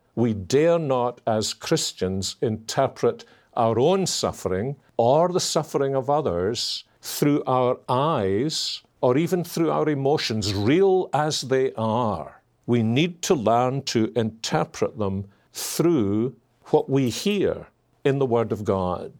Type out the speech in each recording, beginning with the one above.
We dare not, as Christians, interpret our own suffering or the suffering of others through our eyes or even through our emotions, real as they are. We need to learn to interpret them through what we hear in the Word of God.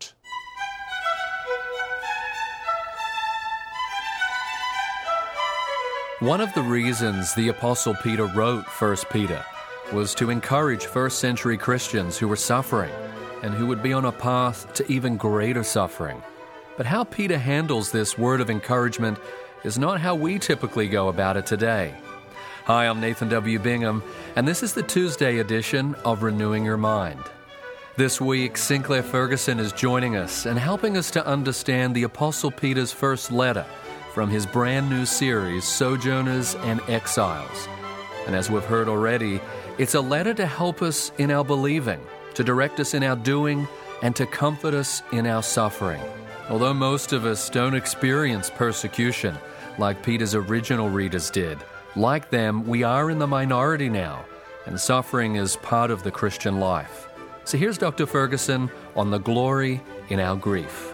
One of the reasons the Apostle Peter wrote 1 Peter was to encourage first-century Christians who were suffering and who would be on a path to even greater suffering. But how Peter handles this word of encouragement is not how we typically go about it today. Hi, I'm Nathan W. Bingham, and this is the Tuesday edition of Renewing Your Mind. This week, Sinclair Ferguson is joining us and helping us to understand the Apostle Peter's first letter from his brand new series, Sojourners and Exiles. And as we've heard already, it's a letter to help us in our believing, to direct us in our doing, and to comfort us in our suffering. Although most of us don't experience persecution like Peter's original readers did, like them, we are in the minority now, and suffering is part of the Christian life. So here's Dr. Ferguson on the glory in our grief.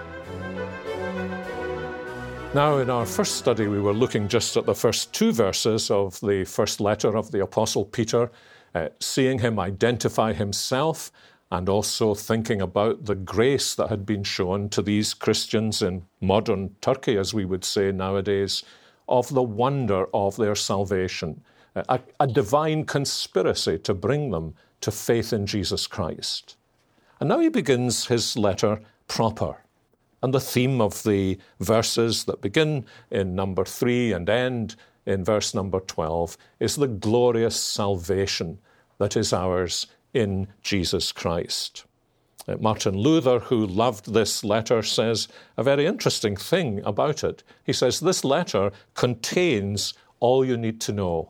Now, in our first study, we were looking just at the first two verses of the first letter of the Apostle Peter, seeing him identify himself and also thinking about the grace that had been shown to these Christians in modern Turkey, as we would say nowadays, of the wonder of their salvation, a divine conspiracy to bring them to faith in Jesus Christ. And now he begins his letter proper. And the theme of the verses that begin in number 3 and end in verse number 12 is the glorious salvation that is ours in Jesus Christ. Martin Luther, who loved this letter, says a very interesting thing about it. He says, this letter contains all you need to know.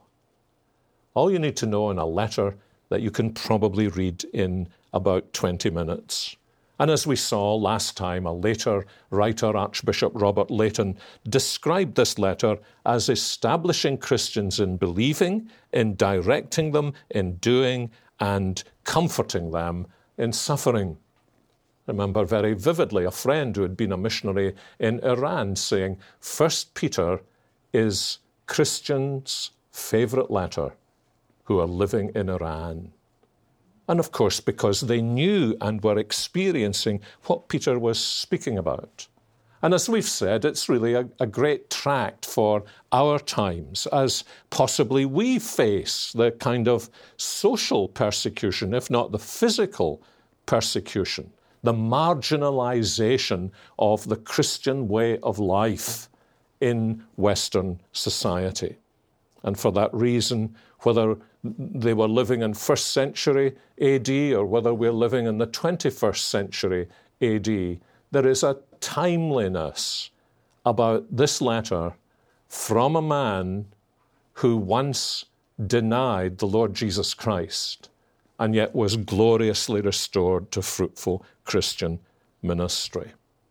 All you need to know in a letter that you can probably read in about 20 minutes. And as we saw last time, a later writer, Archbishop Robert Leighton, described this letter as establishing Christians in believing, in directing them, in doing, and comforting them in suffering. I remember very vividly a friend who had been a missionary in Iran saying, 1 Peter is Christians' favourite letter who are living in Iran. And of course, because they knew and were experiencing what Peter was speaking about. And as we've said, it's really a great tract for our times, as possibly we face the kind of social persecution, if not the physical persecution, the marginalization of the Christian way of life in Western society. And for that reason, whether they were living in 1st century AD or whether we're living in the 21st century AD, there is a timeliness about this letter from a man who once denied the Lord Jesus Christ and yet was gloriously restored to fruitful Christian ministry.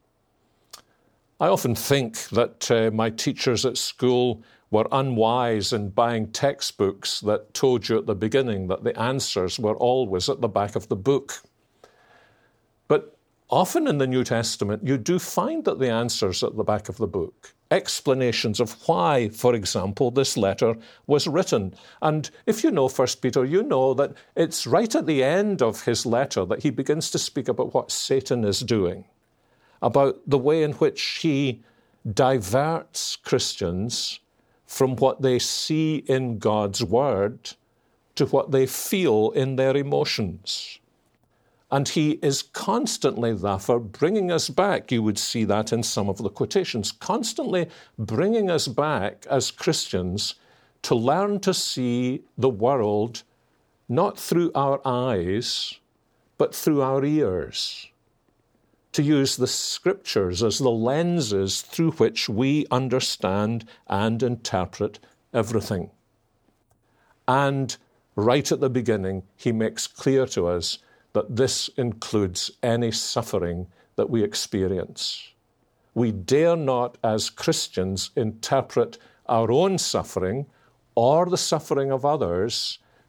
I often think that my teachers at school were unwise in buying textbooks that told you at the beginning that the answers were always at the back of the book. But often in the New Testament, you do find that the answers are at the back of the book. Explanations of why, for example, this letter was written. And if you know 1 Peter, you know that it's right at the end of his letter that he begins to speak about what Satan is doing, about the way in which he diverts Christians from what they see in God's Word to what they feel in their emotions. And he is constantly, therefore, bringing us back. You would see that in some of the quotations, constantly bringing us back as Christians to learn to see the world not through our eyes, but through our ears. To use the Scriptures as the lenses through which we understand and interpret everything. And right at the beginning, he makes clear to us that this includes any suffering that we experience. We dare not, as Christians, interpret our own suffering or the suffering of others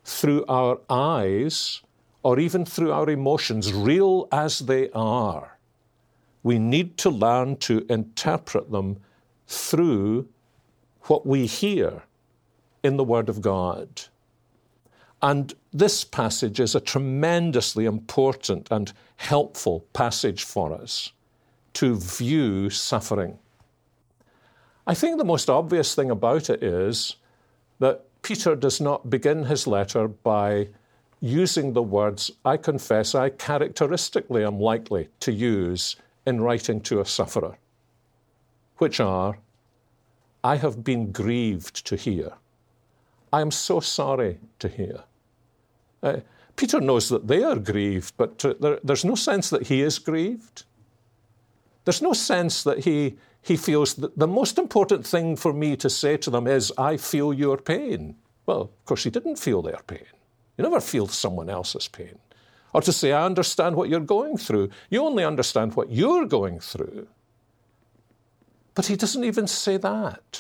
through our eyes or even through our emotions, real as they are. We need to learn to interpret them through what we hear in the Word of God. And this passage is a tremendously important and helpful passage for us to view suffering. I think the most obvious thing about it is that Peter does not begin his letter by using the words, I confess I characteristically am likely to use in writing to a sufferer, which are, I have been grieved to hear. I am so sorry to hear. Peter knows that they are grieved, but there's no sense that he is grieved. There's no sense that he feels that the most important thing for me to say to them is, I feel your pain. Well, of course, he didn't feel their pain. You never feel someone else's pain. Or to say, I understand what you're going through. You only understand what you're going through. But he doesn't even say that.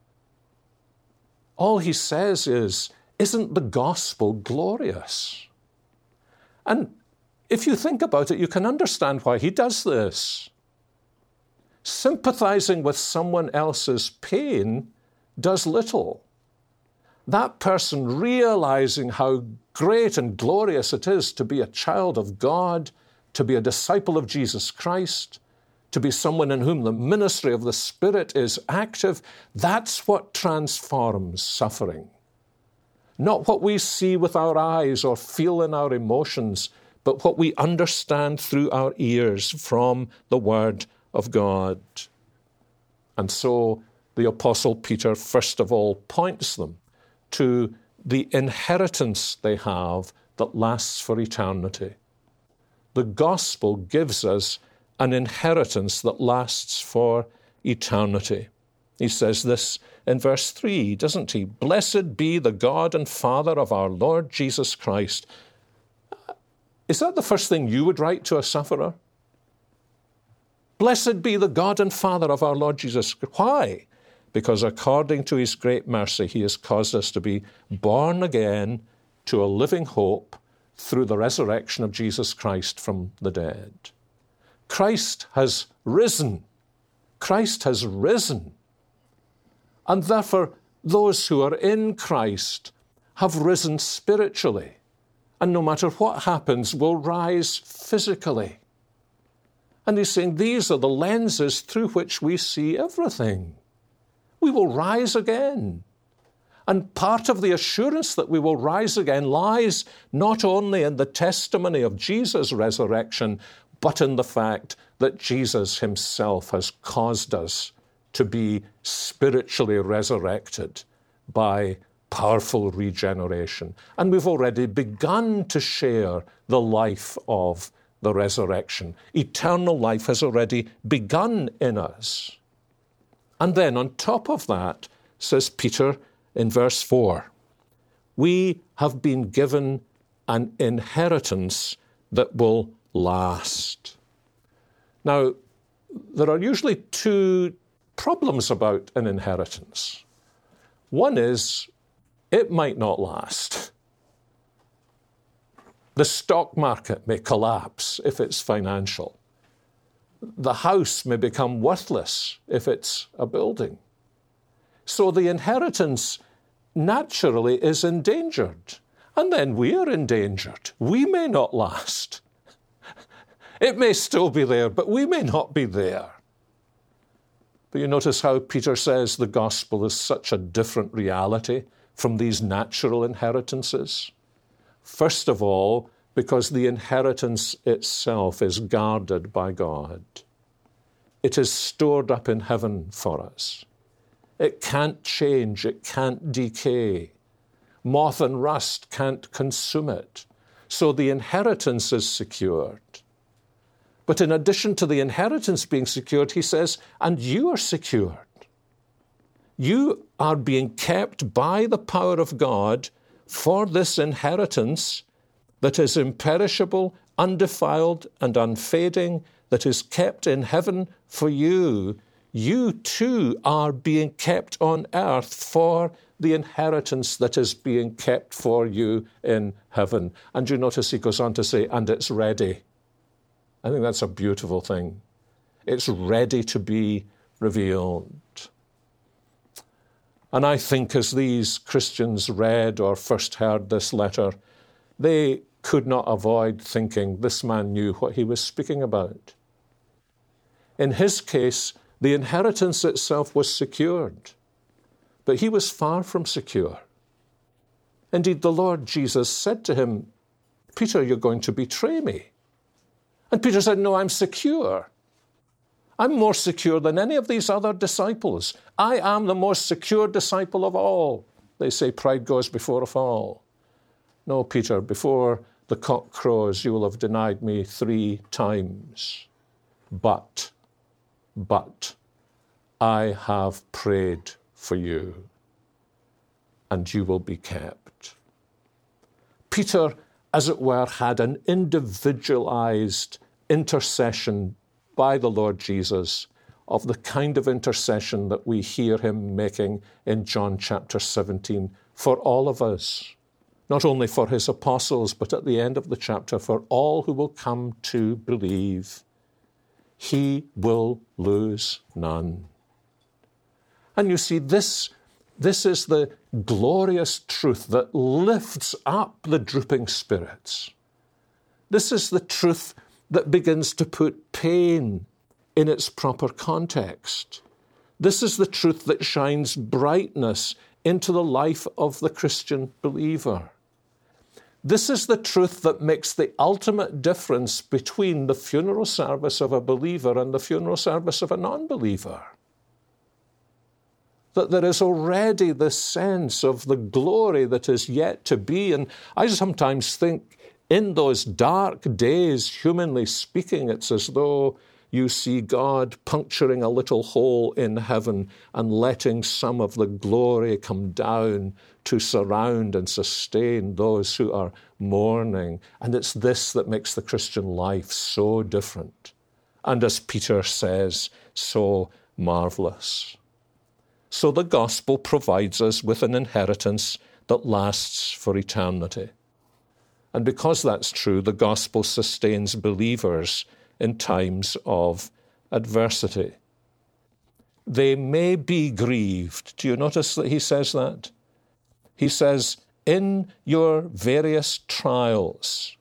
All he says is, isn't the gospel glorious? And if you think about it, you can understand why he does this. Sympathizing with someone else's pain does little. That person realizing how great and glorious it is to be a child of God, to be a disciple of Jesus Christ, to be someone in whom the ministry of the Spirit is active, that's what transforms suffering. Not what we see with our eyes or feel in our emotions, but what we understand through our ears from the Word of God. And so the Apostle Peter, first of all, points them to the inheritance they have that lasts for eternity. The gospel gives us an inheritance that lasts for eternity. He says this in verse 3, doesn't he? Blessed be the God and Father of our Lord Jesus Christ. Is that the first thing you would write to a sufferer? Blessed be the God and Father of our Lord Jesus Christ. Why? Because according to his great mercy, he has caused us to be born again to a living hope through the resurrection of Jesus Christ from the dead. Christ has risen. Christ has risen. And therefore, those who are in Christ have risen spiritually. And no matter what happens, will rise physically. And he's saying these are the lenses through which we see everything. We will rise again. And part of the assurance that we will rise again lies not only in the testimony of Jesus' resurrection, but in the fact that Jesus himself has caused us to be spiritually resurrected by powerful regeneration. And we've already begun to share the life of the resurrection. Eternal life has already begun in us. And then on top of that, says Peter in verse 4, we have been given an inheritance that will last. Now, there are usually two problems about an inheritance. One is, it might not last. The stock market may collapse if it's financial. The house may become worthless if it's a building. So the inheritance naturally is endangered. And then we are endangered. We may not last. It may still be there, but we may not be there. But you notice how Peter says the gospel is such a different reality from these natural inheritances. First of all, because the inheritance itself is guarded by God. It is stored up in heaven for us. It can't change, it can't decay. Moth and rust can't consume it. So the inheritance is secured. But in addition to the inheritance being secured, he says, and you are secured. You are being kept by the power of God for this inheritance that is imperishable, undefiled, and unfading, that is kept in heaven for you. You too are being kept on earth for the inheritance that is being kept for you in heaven. And you notice he goes on to say, and it's ready. I think that's a beautiful thing. It's ready to be revealed. And I think as these Christians read or first heard this letter, they could not avoid thinking this man knew what he was speaking about. In his case, the inheritance itself was secured, but he was far from secure. Indeed, the Lord Jesus said to him, Peter, you're going to betray me. And Peter said, no, I'm secure. I'm more secure than any of these other disciples. I am the most secure disciple of all. They say pride goes before a fall. No, Peter, before the cock crows, you will have denied me 3 times. But I have prayed for you, and you will be kept. Peter, as it were, had an individualized intercession by the Lord Jesus of the kind of intercession that we hear him making in John chapter 17 for all of us, not only for his apostles, but at the end of the chapter, for all who will come to believe. He will lose none. And you see, this is the glorious truth that lifts up the drooping spirits. This is the truth that begins to put pain in its proper context. This is the truth that shines brightness into the life of the Christian believer. This is the truth that makes the ultimate difference between the funeral service of a believer and the funeral service of a non-believer. That there is already this sense of the glory that is yet to be. And I sometimes think in those dark days, humanly speaking, it's as though you see God puncturing a little hole in heaven and letting some of the glory come down to surround and sustain those who are mourning. And it's this that makes the Christian life so different. And as Peter says, so marvelous. So the gospel provides us with an inheritance that lasts for eternity. And because that's true, the gospel sustains believers in times of adversity. They may be grieved. Do you notice that he says that? He says, in your various trials,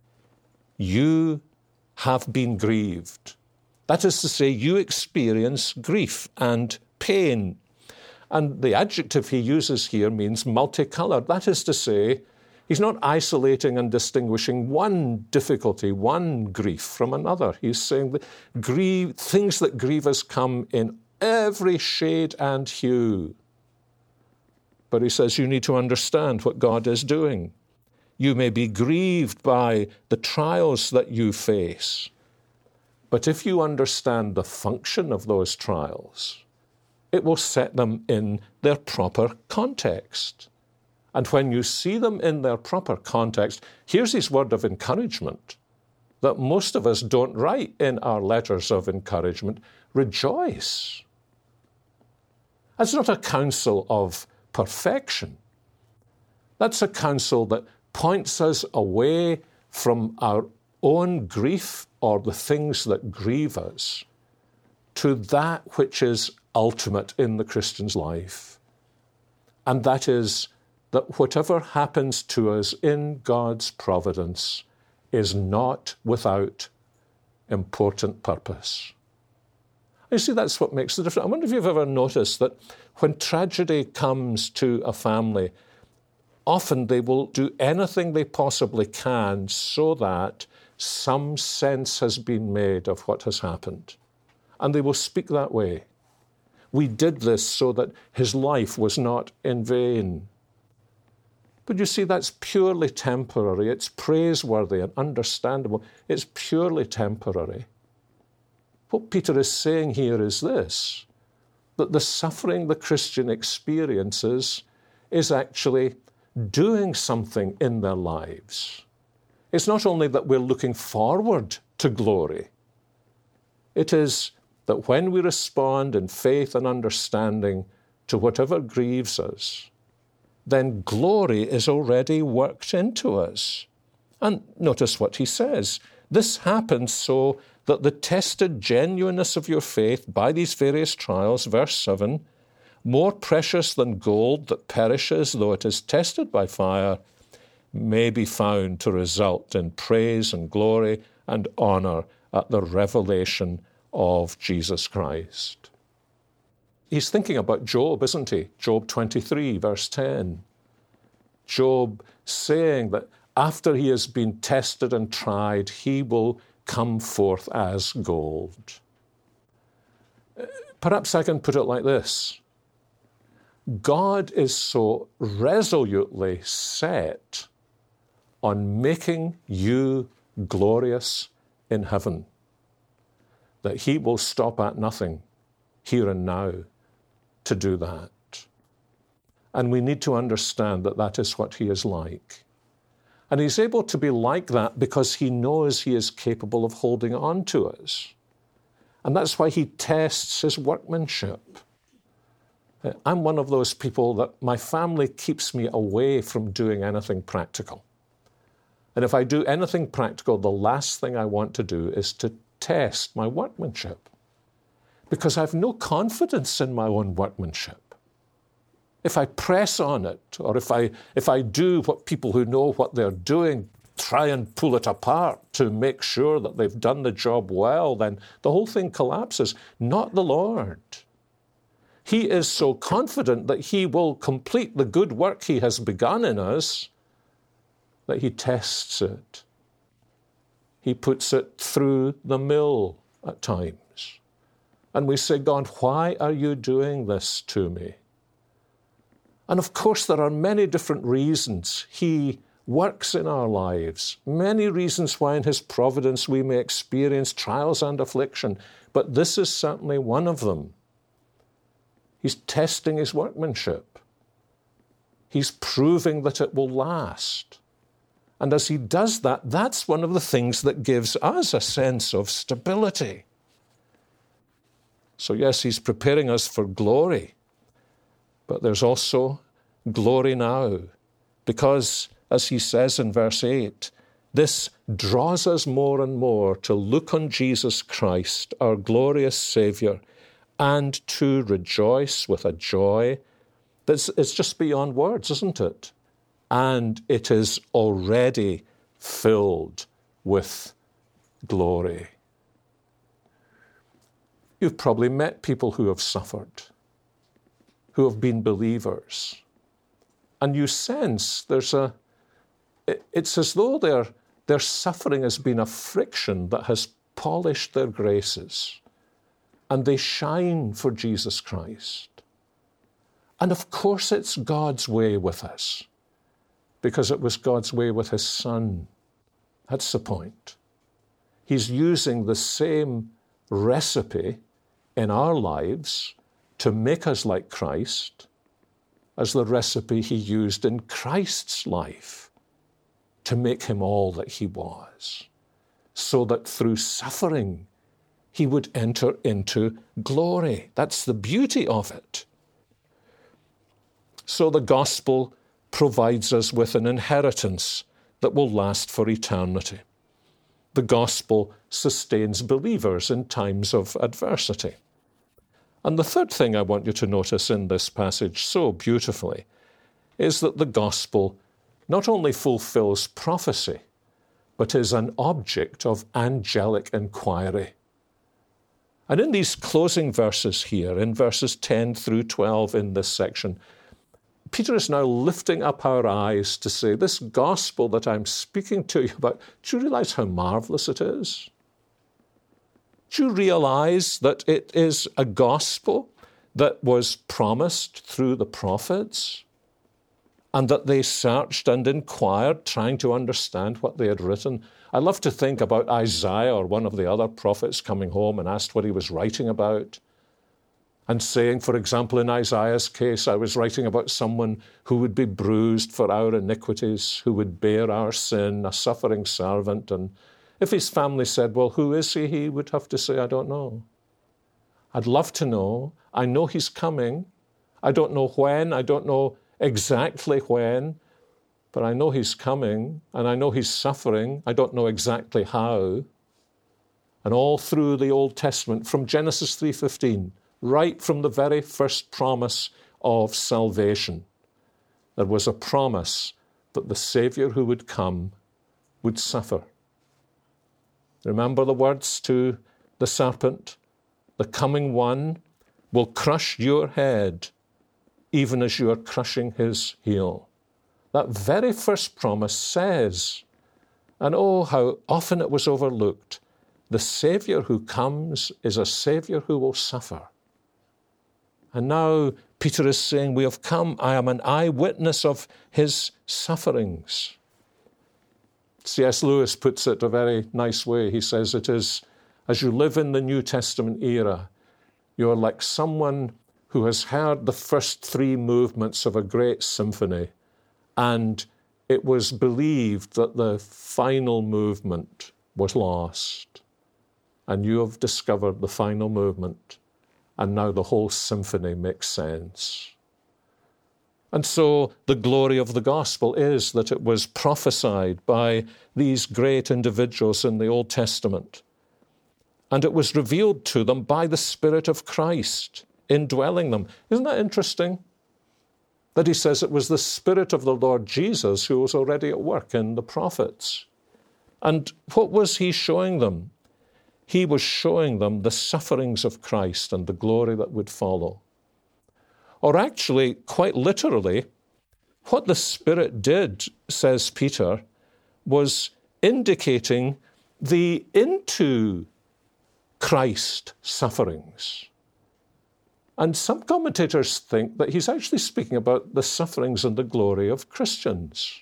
you have been grieved. That is to say, you experience grief and pain. And the adjective he uses here means multicolored. That is to say, he's not isolating and distinguishing one difficulty, one grief from another. He's saying that things that grieve us come in every shade and hue. But he says you need to understand what God is doing. You may be grieved by the trials that you face, but if you understand the function of those trials, it will set them in their proper context. And when you see them in their proper context, here's his word of encouragement that most of us don't write in our letters of encouragement. Rejoice. That's not a counsel of perfection. That's a counsel that points us away from our own grief or the things that grieve us to that which is ultimate in the Christian's life. And that is that whatever happens to us in God's providence is not without important purpose. You see, that's what makes the difference. I wonder if you've ever noticed that when tragedy comes to a family, often they will do anything they possibly can so that some sense has been made of what has happened. And they will speak that way. We did this so that his life was not in vain. But you see, that's purely temporary. It's praiseworthy and understandable. It's purely temporary. What Peter is saying here is this, that the suffering the Christian experiences is actually doing something in their lives. It's not only that we're looking forward to glory. It is that when we respond in faith and understanding to whatever grieves us, then glory is already worked into us. And notice what he says. This happens so that the tested genuineness of your faith by these various trials, verse 7, more precious than gold that perishes though it is tested by fire, may be found to result in praise and glory and honor at the revelation of Jesus Christ. He's thinking about Job, isn't he? Job 23, verse 10. Job saying that after he has been tested and tried, he will come forth as gold. Perhaps I can put it like this. God is so resolutely set on making you glorious in heaven that he will stop at nothing here and now to do that. And we need to understand that that is what he is like. And he's able to be like that because he knows he is capable of holding on to us. And that's why he tests his workmanship. I'm one of those people that my family keeps me away from doing anything practical. And if I do anything practical, the last thing I want to do is to test my workmanship, because I have no confidence in my own workmanship. If I press on it, or if I do what people who know what they're doing try and pull it apart to make sure that they've done the job well, then the whole thing collapses. Not the Lord. He is so confident that he will complete the good work he has begun in us that he tests it. He puts it through the mill at times. And we say, God, why are you doing this to me? And of course, there are many different reasons he works in our lives, many reasons why in his providence we may experience trials and affliction, but this is certainly one of them. He's testing his workmanship. He's proving that it will last. And as he does that, that's one of the things that gives us a sense of stability. So yes, he's preparing us for glory, but there's also glory now, because, as he says in verse 8, this draws us more and more to look on Jesus Christ, our glorious Saviour, and to rejoice with a joy that's it's just beyond words, isn't it? And it is already filled with glory. You've probably met people who have suffered, who have been believers, and you sense it's as though their suffering has been a friction that has polished their graces, and they shine for Jesus Christ. And of course it's God's way with us, because it was God's way with his Son. That's the point. He's using the same recipe in our lives to make us like Christ as the recipe he used in Christ's life to make him all that he was, so that through suffering he would enter into glory. That's the beauty of it. So the gospel provides us with an inheritance that will last for eternity. The gospel sustains believers in times of adversity. And the third thing I want you to notice in this passage so beautifully is that the gospel not only fulfills prophecy, but is an object of angelic inquiry. And in these closing verses here, in verses 10 through 12 in this section, Peter is now lifting up our eyes to say, this gospel that I'm speaking to you about, do you realize how marvelous it is? Do you realize that it is a gospel that was promised through the prophets, and that they searched and inquired, trying to understand what they had written? I love to think about Isaiah or one of the other prophets coming home and asked what he was writing about, and saying, for example, in Isaiah's case, I was writing about someone who would be bruised for our iniquities, who would bear our sin, a suffering servant. And if his family said, well, who is he? He would have to say, I don't know. I'd love to know. I know he's coming. I don't know when. I don't know exactly when, but I know he's coming, and I know he's suffering. I don't know exactly how. And all through the Old Testament, from Genesis 3:15, right from the very first promise of salvation, there was a promise that the Savior who would come would suffer. Remember the words to the serpent, "The coming one will crush your head, even as you are crushing his heel." That very first promise says, and oh, how often it was overlooked, the Savior who comes is a Savior who will suffer. And now Peter is saying, we have come, I am an eyewitness of his sufferings. C.S. Lewis puts it a very nice way. He says it is, as you live in the New Testament era, you're like someone who has heard the first three movements of a great symphony, and it was believed that the final movement was lost. And you have discovered the final movement, and now the whole symphony makes sense. And so the glory of the gospel is that it was prophesied by these great individuals in the Old Testament. And it was revealed to them by the Spirit of Christ indwelling them. Isn't that interesting? That he says it was the Spirit of the Lord Jesus who was already at work in the prophets. And what was he showing them? He was showing them the sufferings of Christ and the glory that would follow. Or actually, quite literally, what the Spirit did, says Peter, was indicating the into Christ sufferings. And some commentators think that he's actually speaking about the sufferings and the glory of Christians.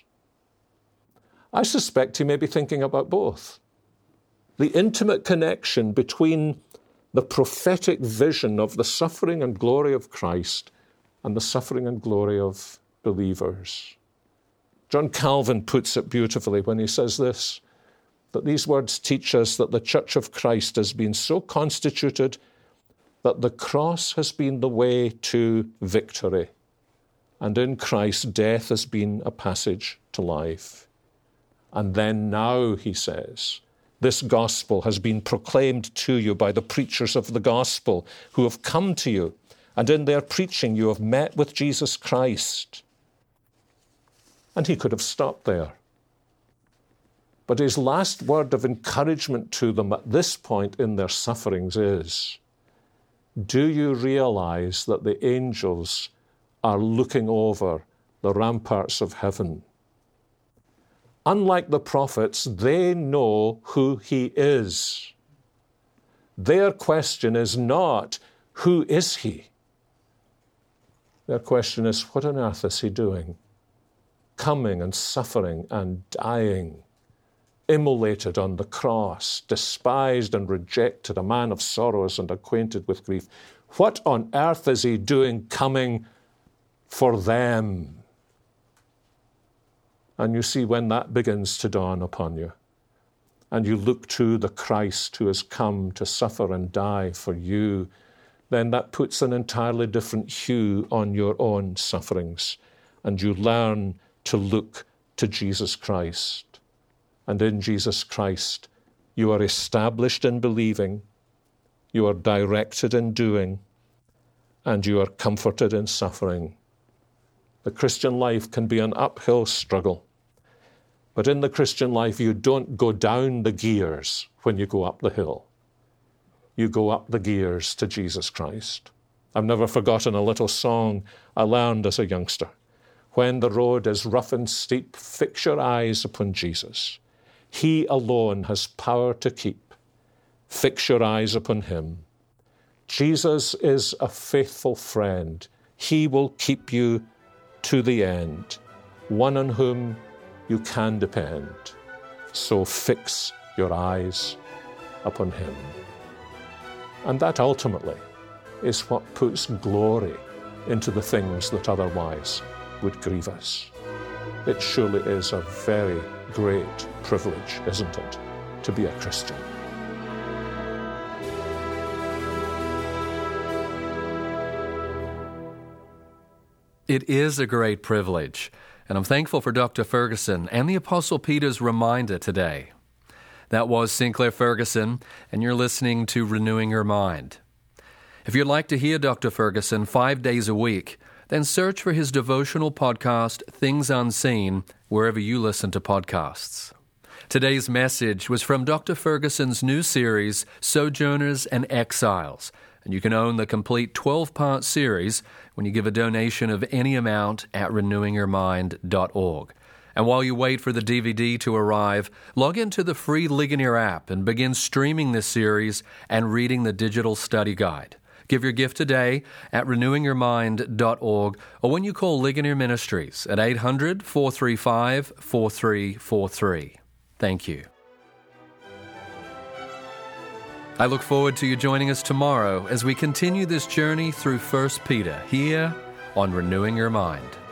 I suspect he may be thinking about both. The intimate connection between the prophetic vision of the suffering and glory of Christ and the suffering and glory of believers. John Calvin puts it beautifully when he says this, that these words teach us that the Church of Christ has been so constituted that the cross has been the way to victory, and in Christ death has been a passage to life. And then now, he says, this gospel has been proclaimed to you by the preachers of the gospel who have come to you, and in their preaching you have met with Jesus Christ. And he could have stopped there. But his last word of encouragement to them at this point in their sufferings is, do you realize that the angels are looking over the ramparts of heaven? Unlike the prophets, they know who he is. Their question is not, who is he? Their question is, what on earth is he doing? Coming and suffering and dying, immolated on the cross, despised and rejected, a man of sorrows and acquainted with grief. What on earth is he doing coming for them? And you see, when that begins to dawn upon you, and you look to the Christ who has come to suffer and die for you, then that puts an entirely different hue on your own sufferings, and you learn to look to Jesus Christ. And in Jesus Christ, you are established in believing, you are directed in doing, and you are comforted in suffering. The Christian life can be an uphill struggle, but in the Christian life, you don't go down the gears when you go up the hill. You go up the gears to Jesus Christ. I've never forgotten a little song I learned as a youngster. When the road is rough and steep, fix your eyes upon Jesus. He alone has power to keep. Fix your eyes upon him. Jesus is a faithful friend. He will keep you to the end, one on whom you can depend. So fix your eyes upon him. And that ultimately is what puts glory into the things that otherwise would grieve us. It surely is a very great privilege, isn't it, to be a Christian? It is a great privilege, and I'm thankful for Dr. Ferguson and the Apostle Peter's reminder today. That was Sinclair Ferguson, and you're listening to Renewing Your Mind. If you'd like to hear Dr. Ferguson 5 days a week, then search for his devotional podcast, Things Unseen, wherever you listen to podcasts. Today's message was from Dr. Ferguson's new series, Sojourners and Exiles, and you can own the complete 12-part series when you give a donation of any amount at renewingyourmind.org. And while you wait for the DVD to arrive, log into the free Ligonier app and begin streaming this series and reading the digital study guide. Give your gift today at renewingyourmind.org or when you call Ligonier Ministries at 800-435-4343. Thank you. I look forward to you joining us tomorrow as we continue this journey through 1 Peter here on Renewing Your Mind.